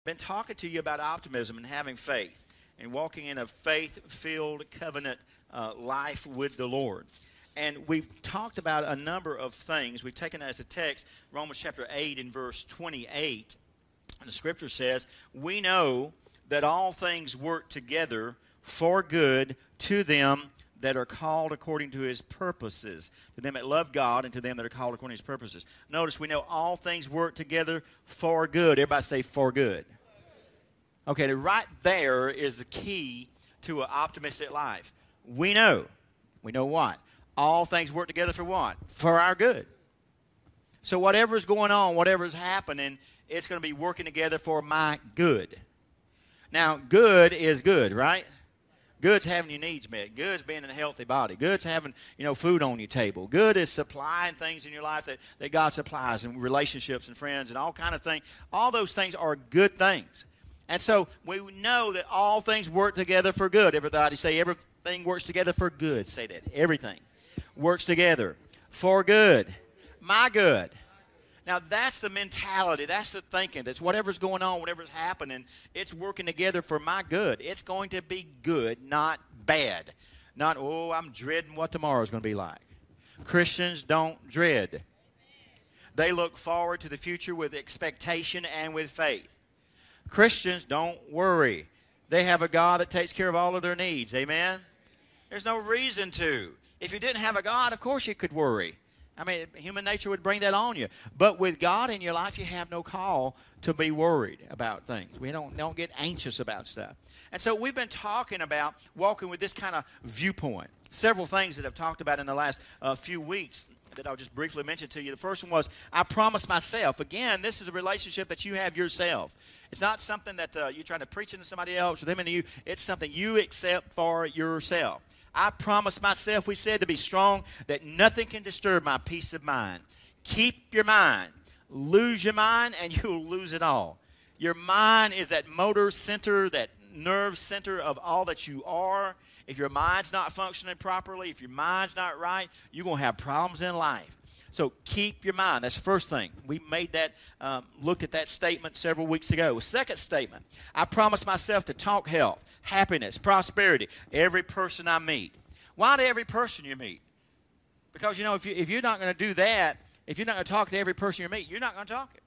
Been talking to you about optimism and having faith and walking in a faith-filled covenant life with the Lord. And we've talked about a number of things. We've taken as a text Romans chapter 8 and verse 28. And the scripture says, we know that all things work together for good to them that are called according to his purposes, to them that love God and to them that are called according to his purposes. Notice we know all things work together for good. Everybody say for good. Okay, right there is the key to an optimistic life. We know what? All things work together for what? For our good. So whatever's going on, whatever's happening, it's going to be working together for my good. Now, good is good, right? Good's having your needs met. Good's being in a healthy body. Good's having, food on your table. Good is supplying things in your life that God supplies, and relationships and friends and all kind of things. All those things are good things. And so we know that all things work together for good. Everybody say everything works together for good. Say that. Everything works together for good. My good. Now, that's the mentality. That's the thinking. That's whatever's going on, whatever's happening, it's working together for my good. It's going to be good, not bad. Not, I'm dreading what tomorrow's going to be like. Christians don't dread. They look forward to the future with expectation and with faith. Christians don't worry. They have a God that takes care of all of their needs. Amen? There's no reason to. If you didn't have a God, of course you could worry. I mean, human nature would bring that on you. But with God in your life, you have no call to be worried about things. We don't get anxious about stuff. And so we've been talking about walking with this kind of viewpoint. Several things that I've talked about in the last few weeks that I'll just briefly mention to you. The first one was, I promise myself. Again, this is a relationship that you have yourself. It's not something that you're trying to preach into somebody else or them into you. It's something you accept for yourself. I promise myself, we said, to be strong, that nothing can disturb my peace of mind. Keep your mind. Lose your mind, and you'll lose it all. Your mind is that motor center, that nerve center of all that you are. If your mind's not functioning properly, if your mind's not right, you're going to have problems in life. So keep your mind. That's the first thing. We made that, looked at that statement several weeks ago. Second statement, I promise myself to talk health, happiness, prosperity, every person I meet. Why to every person you meet? Because, if you're not going to do that, if you're not going to talk to every person you meet, you're not going to talk it.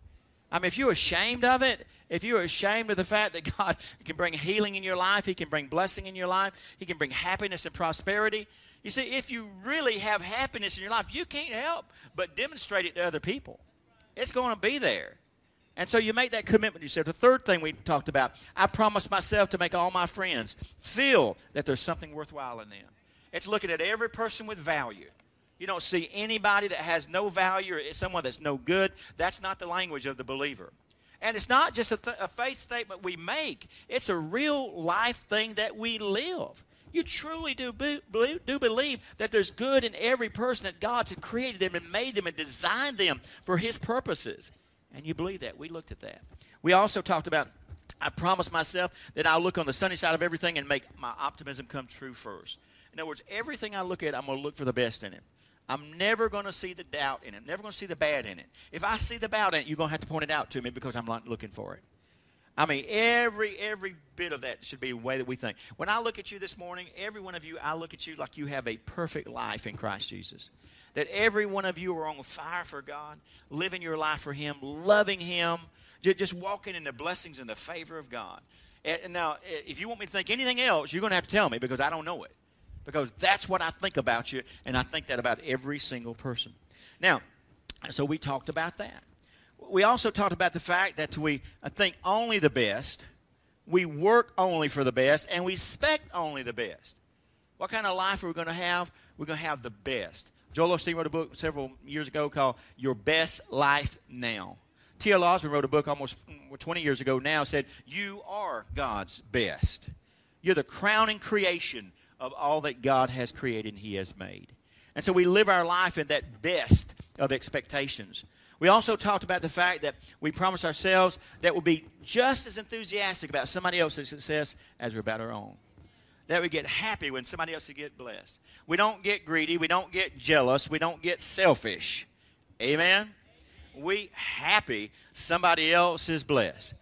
I mean, if you're ashamed of it, if you're ashamed of the fact that God can bring healing in your life, he can bring blessing in your life, he can bring happiness and prosperity. You see, if you really have happiness in your life, you can't help but demonstrate it to other people. It's going to be there. And so you make that commitment to yourself. The third thing we talked about, I promise myself to make all my friends feel that there's something worthwhile in them. It's looking at every person with value. You don't see anybody that has no value or someone that's no good. That's not the language of the believer. And it's not just a faith statement we make. It's a real life thing that we live. You truly do believe that there's good in every person, that God's created them and made them and designed them for his purposes. And you believe that. We looked at that. We also talked about, I promise myself that I'll look on the sunny side of everything and make my optimism come true first. In other words, everything I look at, I'm going to look for the best in it. I'm never going to see the doubt in it. I'm never going to see the bad in it. If I see the bad in it, you're going to have to point it out to me because I'm not looking for it. I mean, every bit of that should be the way that we think. When I look at you this morning, every one of you, I look at you like you have a perfect life in Christ Jesus. That every one of you are on fire for God, living your life for him, loving him, just walking in the blessings and the favor of God. And now, if you want me to think anything else, you're going to have to tell me because I don't know it. Because that's what I think about you, and I think that about every single person. Now, so we talked about that. We also talked about the fact that we think only the best, we work only for the best, and we expect only the best. What kind of life are we going to have? We're going to have the best. Joel Osteen wrote a book several years ago called Your Best Life Now. T.L. Osborne wrote a book almost 20 years ago now, said, you are God's best. You're the crowning creation of all that God has created and he has made. And so we live our life in that best of expectations. We also talked about the fact that we promise ourselves that we'll be just as enthusiastic about somebody else's success as we're about our own. That we get happy when somebody else gets blessed. We don't get greedy. We don't get jealous. We don't get selfish. Amen? We happy somebody else is blessed.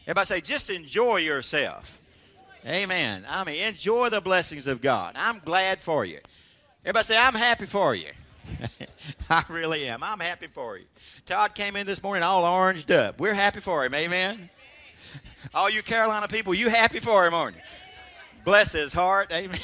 Everybody say, just enjoy yourself. Amen. I mean, enjoy the blessings of God. I'm glad for you. Everybody say, I'm happy for you. I really am. I'm happy for you. Todd came in this morning all oranged up. We're happy for him. Amen. All you Carolina people, you happy for him, aren't you? Bless his heart. Amen.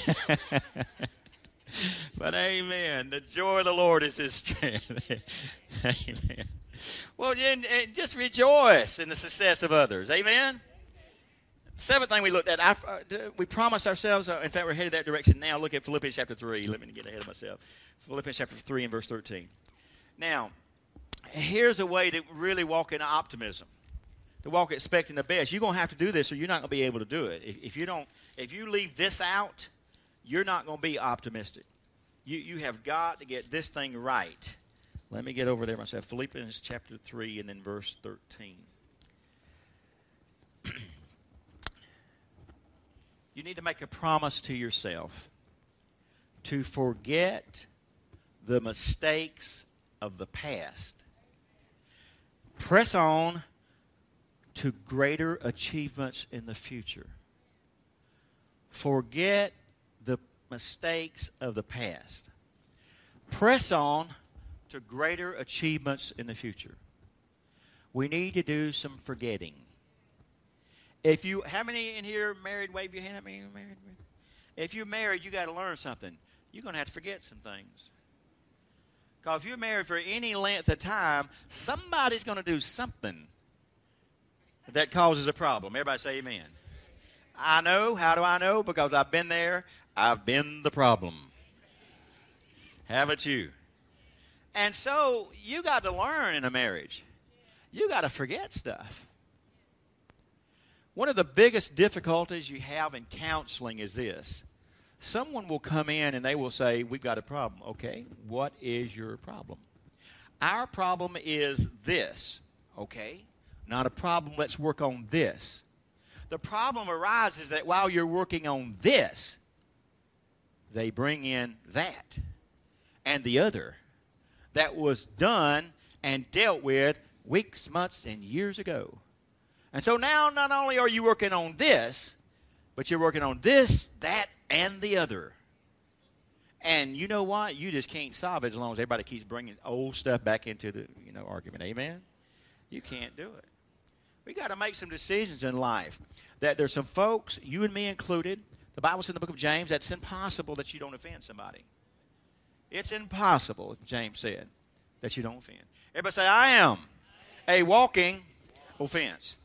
But amen. The joy of the Lord is his strength. Amen. Well, and just rejoice in the success of others. Amen. Seventh thing we looked at, we promised ourselves, in fact, we're headed that direction now. Look at Philippians chapter 3. Let me get ahead of myself. Philippians chapter 3 and verse 13. Now, here's a way to really walk in optimism, to walk expecting the best. You're going to have to do this or you're not going to be able to do it. If you leave this out, you're not going to be optimistic. You have got to get this thing right. Let me get over there myself. Philippians chapter 3 and then verse 13. You need to make a promise to yourself to forget the mistakes of the past. Press on to greater achievements in the future. Forget the mistakes of the past. Press on to greater achievements in the future. We need to do some forgetting. How many in here married? Wave your hand at me. Married? If you're married, you got to learn something. You're going to have to forget some things. Because if you're married for any length of time, somebody's going to do something that causes a problem. Everybody say amen. I know. How do I know? Because I've been there. I've been the problem. Haven't you? And so you got to learn in a marriage. You got to forget stuff. One of the biggest difficulties you have in counseling is this. Someone will come in and they will say, we've got a problem. Okay, what is your problem? Our problem is this. Okay, not a problem. Let's work on this. The problem arises that while you're working on this, they bring in that and the other that was done and dealt with weeks, months, and years ago. And so now not only are you working on this, but you're working on this, that, and the other. And you know what? You just can't solve it as long as everybody keeps bringing old stuff back into the argument. Amen? You can't do it. We got to make some decisions in life. That there's some folks, you and me included, the Bible says in the book of James, that's impossible that you don't offend somebody. It's impossible, James said, that you don't offend. Everybody say, I am a walking offense.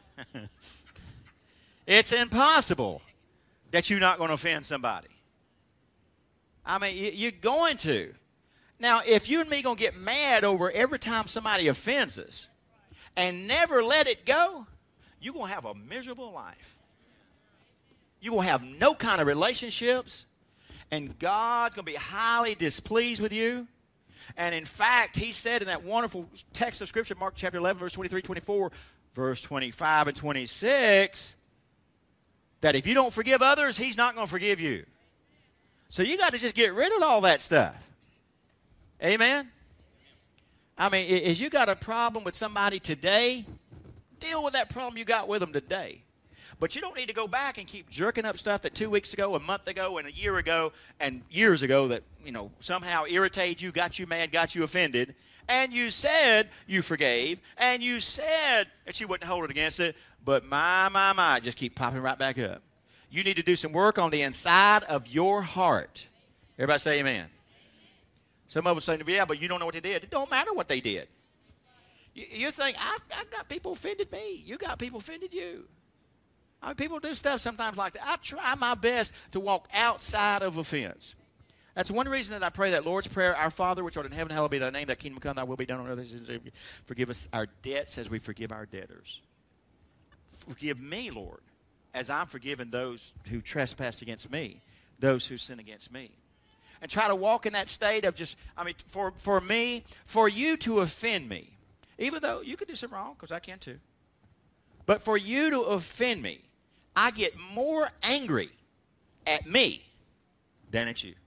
It's impossible that you're not going to offend somebody. I mean, you're going to. Now, if you and me going to get mad over every time somebody offends us and never let it go, you're going to have a miserable life. You're going to have no kind of relationships, and God's going to be highly displeased with you. And in fact, he said in that wonderful text of Scripture, Mark chapter 11, verse 23, 24, verse 25 and 26, that if you don't forgive others, he's not going to forgive you. So you got to just get rid of all that stuff. Amen? I mean, if you got a problem with somebody today, deal with that problem you got with them today. But you don't need to go back and keep jerking up stuff that 2 weeks ago, a month ago, and a year ago, and years ago that, somehow irritated you, got you mad, got you offended. And you said you forgave, and you said that you wouldn't hold it against it, but my, just keep popping right back up. You need to do some work on the inside of your heart. Everybody say amen. Some of us say, yeah, but you don't know what they did. It don't matter what they did. You think, I got people offended me. You got people offended you. I mean, people do stuff sometimes like that. I try my best to walk outside of offense. That's one reason that I pray that Lord's Prayer, Our Father, which art in heaven, hallowed be thy name, thy kingdom come, thy will be done on earth as it is in heaven. Forgive us our debts as we forgive our debtors. Forgive me, Lord, as I'm forgiving those who trespass against me, those who sin against me. And try to walk in that state of for me, for you to offend me, even though you could do something wrong, because I can too. But for you to offend me, I get more angry at me than at you.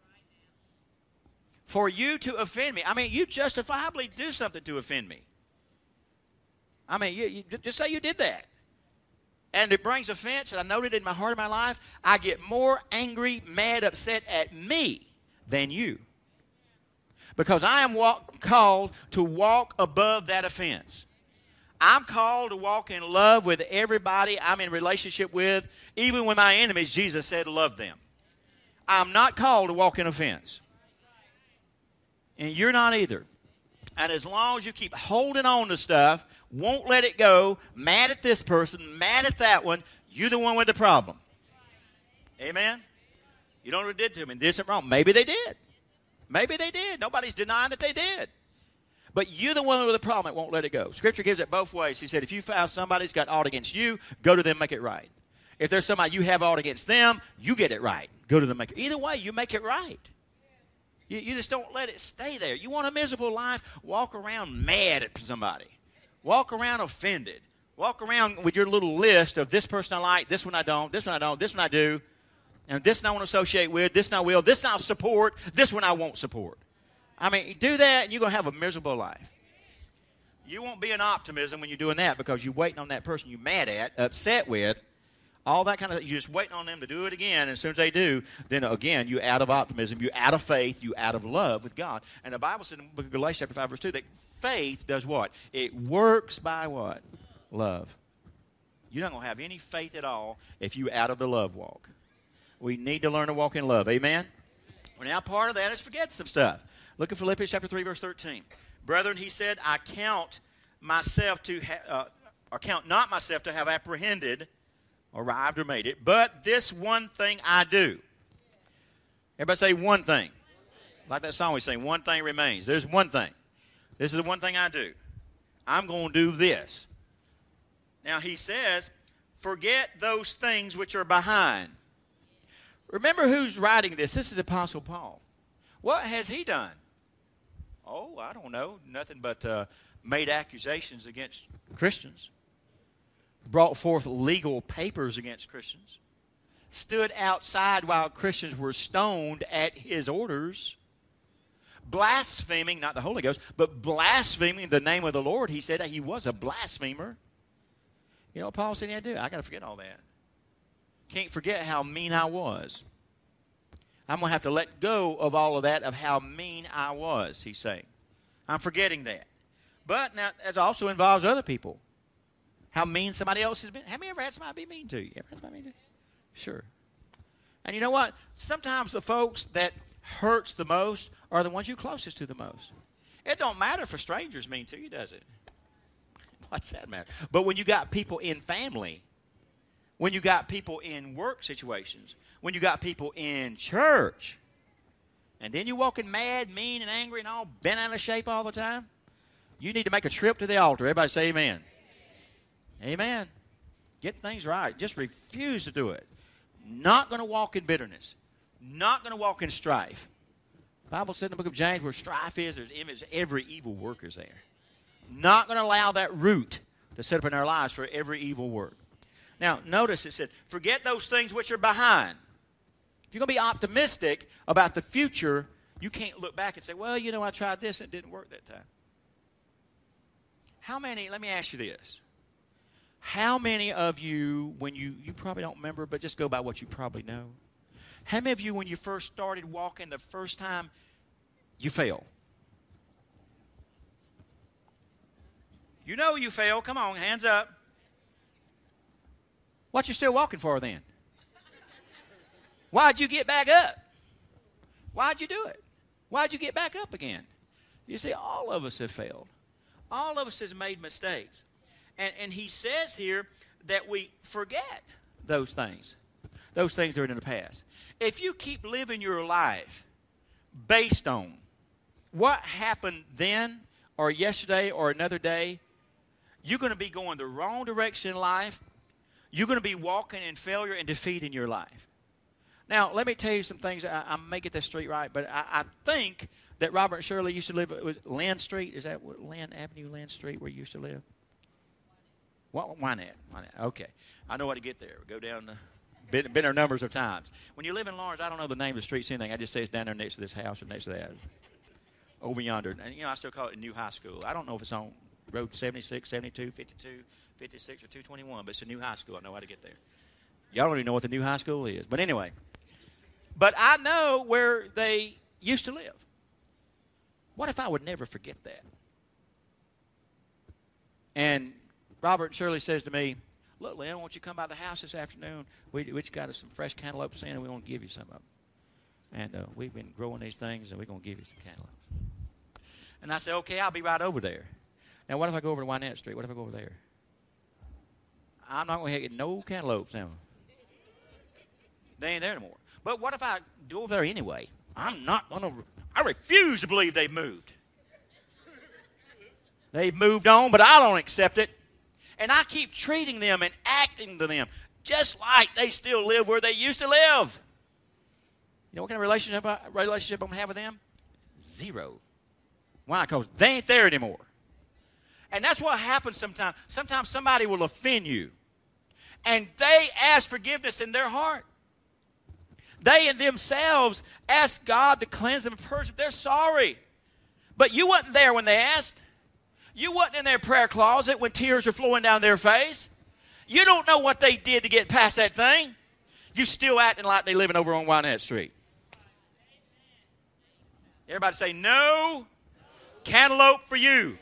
For you to offend me. I mean, you justifiably do something to offend me. I mean, you just say you did that. and it brings offense, and I noted it in my heart of my life, I get more angry, mad, upset at me than you. Because I am called to walk above that offense. I'm called to walk in love with everybody I'm in relationship with, even with my enemies. Jesus said, love them. I'm not called to walk in offense. And you're not either. And as long as you keep holding on to stuff, won't let it go, mad at this person, mad at that one, you're the one with the problem. Amen? You don't know what they did to me. This isn't wrong. Maybe they did. Maybe they did. Nobody's denying that they did. But you're the one with the problem that won't let it go. Scripture gives it both ways. He said, if you found somebody's got aught against you, go to them, make it right. If there's somebody you have aught against them, you get it right. Go to them, make it. Either way, you make it right. You just don't let it stay there. You want a miserable life? Walk around mad at somebody. Walk around offended. Walk around with your little list of this person I like, this one I don't, this one I don't, this one I do, and this one I want to associate with, this one I will, this one I'll support, this one I won't support. I mean, do that and you're going to have a miserable life. You won't be in optimism when you're doing that because you're waiting on that person you're mad at, upset with, all that kind of, you're just waiting on them to do it again. And as soon as they do, then again, you're out of optimism, you're out of faith, you're out of love with God. And the Bible says in the book of Galatians chapter 5, verse 2, that faith does what? It works by what? Love. You're not going to have any faith at all if you're out of the love walk. We need to learn to walk in love. Amen? Well, now part of that is forget some stuff. Look at Philippians chapter 3, verse 13. Brethren, he said, I count not myself to have apprehended, arrived or made it, but this one thing I do. Everybody say one thing. Like that song we sing, one thing remains. There's one thing. This is the one thing I do. I'm going to do this. Now he says, forget those things which are behind. Remember who's writing this. This is Apostle Paul. What has he done? Oh, I don't know. Nothing but made accusations against Christians. Brought forth legal papers against Christians. Stood outside while Christians were stoned at his orders. Blaspheming, not the Holy Ghost, but blaspheming the name of the Lord. He said that he was a blasphemer. You know what Paul said he had to do? I got to forget all that. Can't forget how mean I was. I'm going to have to let go of all of that, of how mean I was, he's saying. I'm forgetting that. But now, that also involves other people. How mean somebody else has been. Have you ever had somebody be mean to you? Ever had somebody mean to you? Sure. And you know what? Sometimes the folks that hurts the most are the ones you're closest to the most. It don't matter if a stranger's mean to you, does it? What's that matter? But when you got people in family, when you got people in work situations, when you got people in church, and then you're walking mad, mean, and angry, and all bent out of shape all the time, you need to make a trip to the altar. Everybody say amen. Amen. Get things right. Just refuse to do it. Not going to walk in bitterness. Not going to walk in strife. The Bible said in the book of James, where strife is, there's image, every evil work is there. Not going to allow that root to set up in our lives for every evil work. Now, notice it said, forget those things which are behind. If you're going to be optimistic about the future, you can't look back and say, well, you know, I tried this and it didn't work that time. How many, let me ask you this. How many of you, when you probably don't remember, but just go by what you probably know. How many of you, when you first started walking the first time, you failed? You know you failed. Come on, hands up. What you still walking for then? Why'd you get back up? Why'd you do it? Why'd you get back up again? You see, all of us have failed. All of us has made mistakes. And he says here that we forget those things. Those things that are in the past. If you keep living your life based on what happened then or yesterday or another day, you're going to be going the wrong direction in life. You're going to be walking in failure and defeat in your life. Now, let me tell you some things. I may get this street right, but I think that Robert and Shirley used to live at Lynn Street. Is that what, Lynn Avenue, Lynn Street, where you used to live? Why not? Okay. I know how to get there. Go down the, been there numbers of times. When you live in Lawrence, I don't know the name of the streets, anything. I just say it's down there next to this house or next to that. Over yonder. And, you know, I still call it a new high school. I don't know if it's on Road 76, 72, 52, 56, or 221. But it's a new high school. I know how to get there. Y'all don't even know what the new high school is. But anyway. But I know where they used to live. What if I would never forget that? And Robert and Shirley says to me, look, Lynn, why don't you come by the house this afternoon? We just got us some fresh cantaloupes in, and we want to give you some of them. And we've been growing these things, and we're going to give you some cantaloupes. And I said, okay, I'll be right over there. Now, what if I go over to Wynette Street? What if I go over there? I'm not going to get no cantaloupes now. They ain't there anymore. But what if I go over there anyway? I refuse to believe they've moved. They've moved on, but I don't accept it. And I keep treating them and acting to them just like they still live where they used to live. You know what kind of relationship I'm going to have with them? Zero. Why? Because they ain't there anymore. And that's what happens sometimes. Sometimes somebody will offend you. And they ask forgiveness in their heart. They in themselves ask God to cleanse them and purge them. They're sorry. But you wasn't there when they asked. You wasn't in their prayer closet when tears are flowing down their face. You don't know what they did to get past that thing. You still acting like they living over on Wynette Street. Everybody say, no cantaloupe for you.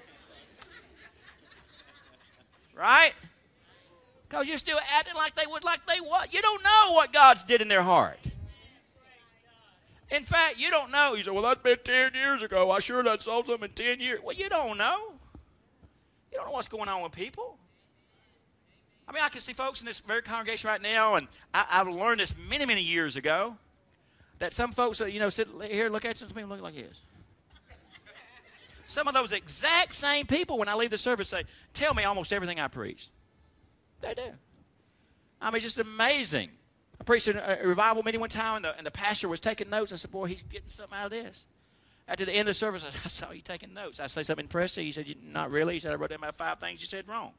Right? Because you're still acting like they would, like they what? You don't know what God's did in their heart. In fact, you don't know. You say, well, that's been 10 years ago. I sure that saw something in 10 years. Well, you don't know. You don't know what's going on with people. I mean, I can see folks in this very congregation right now, and I've learned this many, many years ago, that some folks, sit here, look at you, some people look like this. Some of those exact same people, when I leave the service, say, tell me almost everything I preached. They do. I mean, just amazing. I preached a revival meeting one time, and the pastor was taking notes. I said, boy, he's getting something out of this. After the end of the service, I saw you taking notes. I say something impressive. He said, not really. He said, I wrote down about 5 things you said wrong.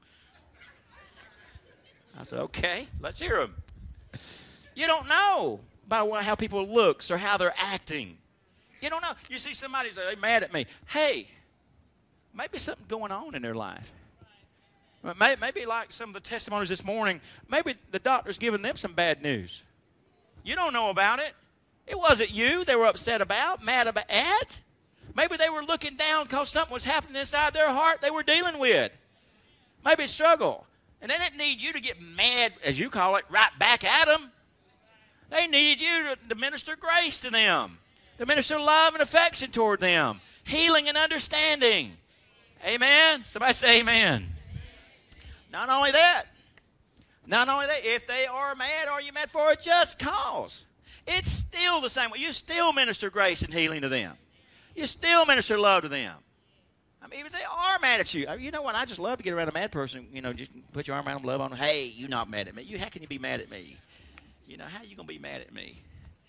I said, okay, let's hear them. You don't know by how people looks or how they're acting. You don't know. You see somebody say, they're mad at me. Hey, maybe something going on in their life. Maybe like some of the testimonies this morning, maybe the doctor's giving them some bad news. You don't know about it. It wasn't you they were upset about, mad about. Maybe they were looking down because something was happening inside their heart they were dealing with. Maybe struggle. And they didn't need you to get mad, as you call it, right back at them. They needed you to minister grace to them, to minister love and affection toward them, healing and understanding. Amen? Somebody say amen. Not only that, if they are mad, are you mad for a just cause? It's still the same way. You still minister grace and healing to them. You still minister love to them. I mean, if they are mad at you, you know what? I just love to get around a mad person, just put your arm around them, love on them. Hey, you're not mad at me. How can you be mad at me? How you going to be mad at me?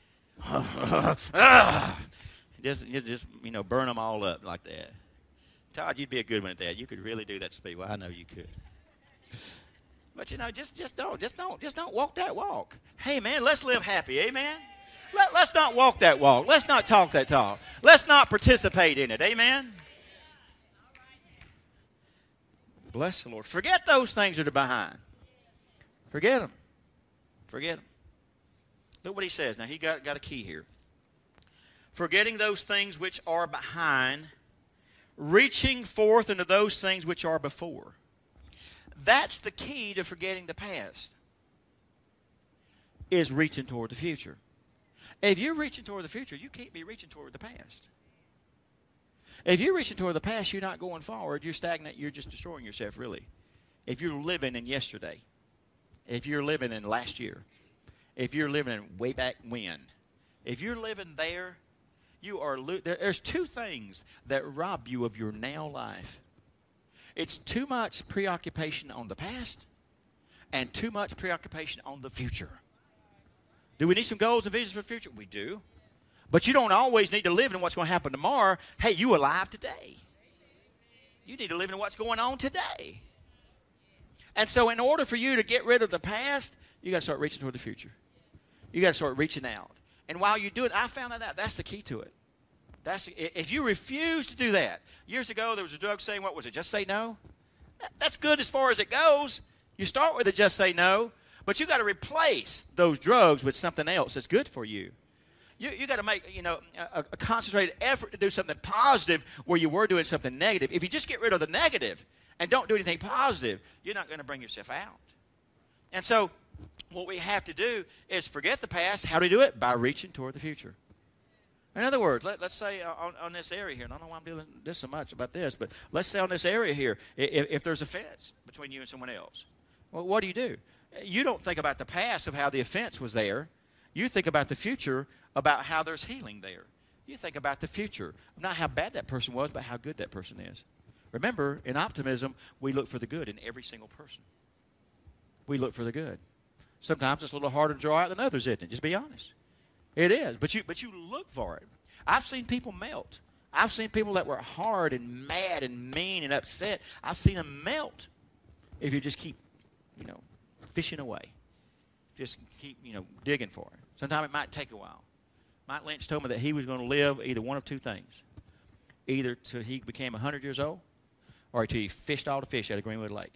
just burn them all up like that. Todd, you'd be a good one at that. You could really do that to people. I know you could. But just don't walk that walk. Hey man, let's live happy, amen. Let's not walk that walk. Let's not talk that talk. Let's not participate in it, amen. Bless the Lord. Forget those things that are behind. Forget them. Forget them. Look what he says. Now he got a key here. Forgetting those things which are behind, reaching forth into those things which are before. That's the key to forgetting the past, is reaching toward the future. If you're reaching toward the future, you can't be reaching toward the past. If you're reaching toward the past, you're not going forward. You're stagnant. You're just destroying yourself, really. If you're living in yesterday, if you're living in last year, if you're living in way back when, if you're living there, there's 2 things that rob you of your now life. It's too much preoccupation on the past and too much preoccupation on the future. Do we need some goals and visions for the future? We do. But you don't always need to live in what's going to happen tomorrow. Hey, you alive today. You need to live in what's going on today. And so in order for you to get rid of the past, you got to start reaching toward the future. You got to start reaching out. And while you do it, I found that out. That's the key to it. If you refuse to do that. Years ago, there was a drug saying, what was it? Just say no? That's good as far as it goes. You start with a just say no, but you got to replace those drugs with something else that's good for you. You got to make, a concentrated effort to do something positive where you were doing something negative. If you just get rid of the negative and don't do anything positive, you're not going to bring yourself out. And so what we have to do is forget the past. How do we do it? By reaching toward the future. In other words, let's say on this area here, and I don't know why I'm doing this so much about this, but let's say on this area here, if there's a offense between you and someone else, well, what do? You don't think about the past of how the offense was there. You think about the future, about how there's healing there. You think about the future, not how bad that person was, but how good that person is. Remember, in optimism, we look for the good in every single person. We look for the good. Sometimes it's a little harder to draw out than others, isn't it? Just be honest. It is. But you look for it. I've seen people melt. I've seen people that were hard and mad and mean and upset. I've seen them melt if you just keep, fishing away. Just keep, digging for it. Sometimes it might take a while. Mike Lynch told me that he was going to live either one of two things. Either till he became 100 years old or till he fished all the fish out of Greenwood Lake.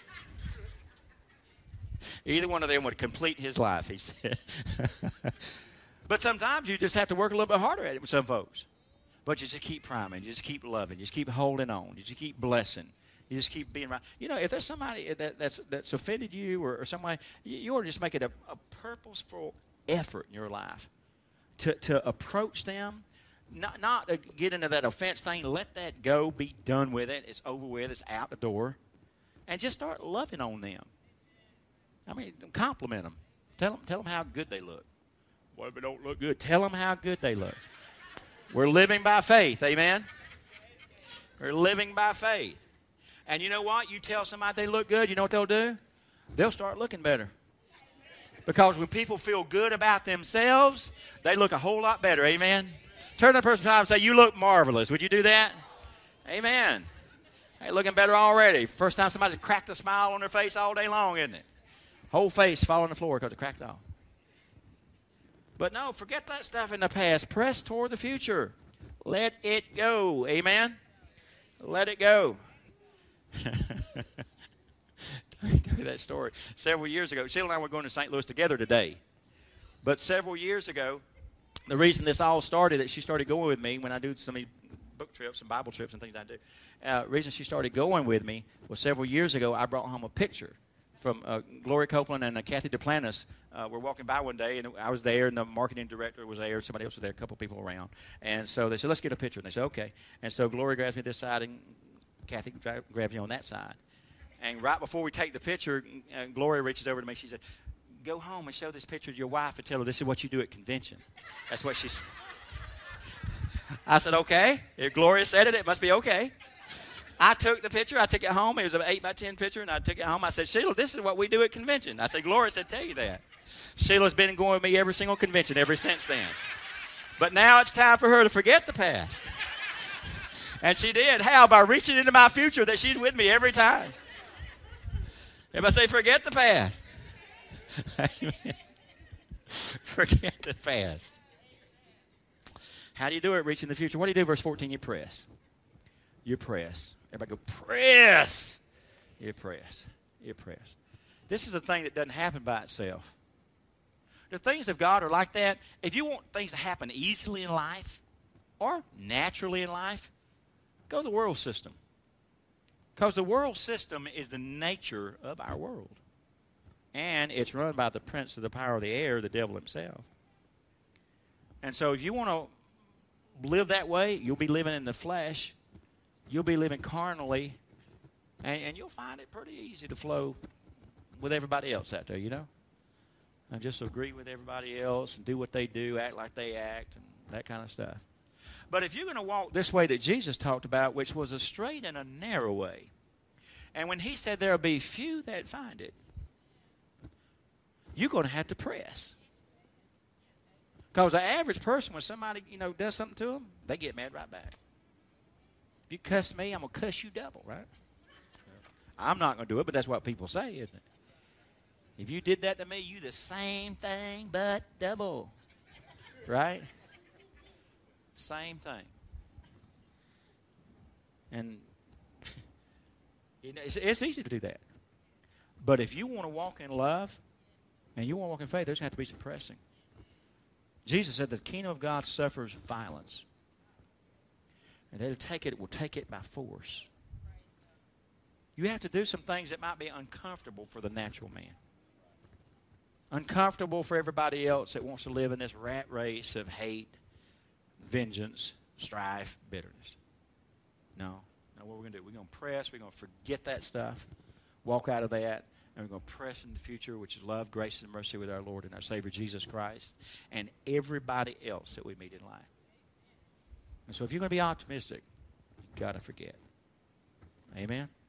Either one of them would complete his life, he said. But sometimes you just have to work a little bit harder at it with some folks. But you just keep priming. You just keep loving. You just keep holding on. You just keep blessing. You just keep being right. If there's somebody that's offended you or somebody, you ought to just make it a purposeful effort in your life to approach them, not to get into that offense thing. Let that go. Be done with it. It's over with. It's out the door. And just start loving on them. I mean, compliment them. Tell them how good they look. What if they don't look good? Tell them how good they look. We're living by faith. Amen? We're living by faith. And you know what? You tell somebody they look good, you know what they'll do? They'll start looking better. Because when people feel good about themselves, they look a whole lot better. Amen? Turn to the person beside and say, you look marvelous. Would you do that? Amen. Hey, looking better already. First time somebody cracked a smile on their face all day long, isn't it? Whole face fall on the floor because it cracked off. But no, forget that stuff in the past. Press toward the future. Let it go. Amen? Let it go. Tell you that story. Several years ago, Sheila and I were going to St. Louis together today. But several years ago, the reason this all started, that she started going with me when I do some book trips and Bible trips and things I do. The reason she started going with me was several years ago, I brought home a picture from Gloria Copeland and Kathy Duplantis. We're walking by one day, and I was there, and the marketing director was there, somebody else was there, a couple people around. And so they said, let's get a picture. And they said, okay. And so Gloria grabs me this side, and Kathy grabs me on that side. And right before we take the picture, Gloria reaches over to me. She said, go home and show this picture to your wife and tell her this is what you do at convention. That's what she said. I said, okay. If Gloria said it, it must be okay. I took the picture. I took it home. It was an 8x10 picture, and I took it home. I said, Sheila, this is what we do at convention. I said, Gloria said, tell you that. Sheila's been going with me every single convention ever since then. But now it's time for her to forget the past. And she did. How? By reaching into my future that she's with me every time. If I say forget the past. Forget the past. How do you do it? Reaching the future. What do you do? Verse 14, you press. You press. Everybody go, press. You press. You press. This is a thing that doesn't happen by itself. The things of God are like that. If you want things to happen easily in life or naturally in life, go to the world system. Because the world system is the nature of our world. And it's run by the prince of the power of the air, the devil himself. And so if you want to live that way, you'll be living in the flesh. You'll be living carnally. And you'll find it pretty easy to flow with everybody else out there, And just agree with everybody else and do what they do, act like they act, and that kind of stuff. But if you're going to walk this way that Jesus talked about, which was a straight and a narrow way, and when he said there will be few that find it, you're going to have to press. Because the average person, when somebody, does something to them, they get mad right back. If you cuss me, I'm going to cuss you double, right? I'm not going to do it, but that's what people say, isn't it? If you did that to me, you the same thing but double. Right? Same thing. And It's easy to do that. But if you want to walk in love and you want to walk in faith, there's going to have to be some pressing. Jesus said the kingdom of God suffers violence. And they'll take it, will take it by force. You have to do some things that might be uncomfortable for the natural man. Uncomfortable for everybody else that wants to live in this rat race of hate, vengeance, strife, bitterness. No. What we're going to do, we're going to press, we're going to forget that stuff, walk out of that, and we're going to press in the future, which is love, grace, and mercy with our Lord and our Savior, Jesus Christ, and everybody else that we meet in life. And so if you're going to be optimistic, you've got to forget. Amen?